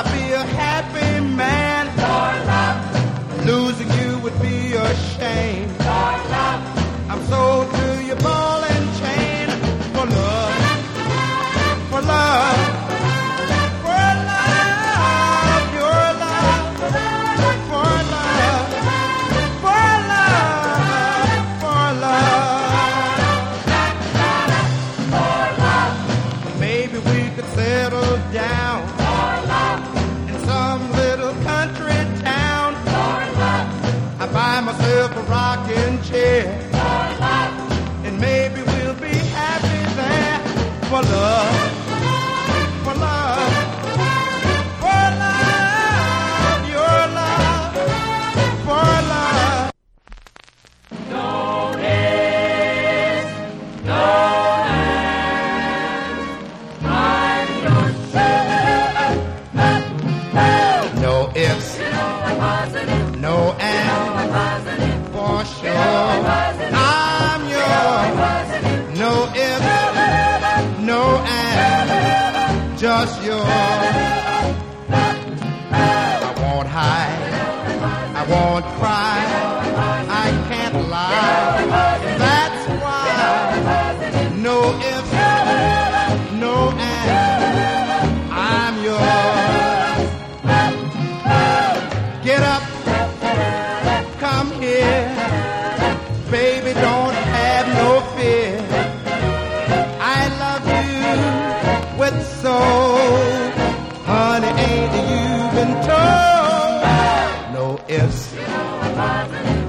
I'd be a happy man. For love. Losing you would be a shame. For love. I'm sold to your ball and chain. For love. For love. For love. Your love. For love. For love. For love. Maybe we could settle down in some little country town. I buy myself a rocking chair, and maybe we'll be happy there. For love, for love, for love, your love, for love. No ifs, no No ifs, no ands, for sure. I'm yours. No ifs, no ands, just yours. I won't hide, I won't cry, I can't lie. That's why. No ifs, no ands, I'm yours. Get up, come here, baby, don't have no fear. I love you with soul, honey, ain't you been told? No ifs,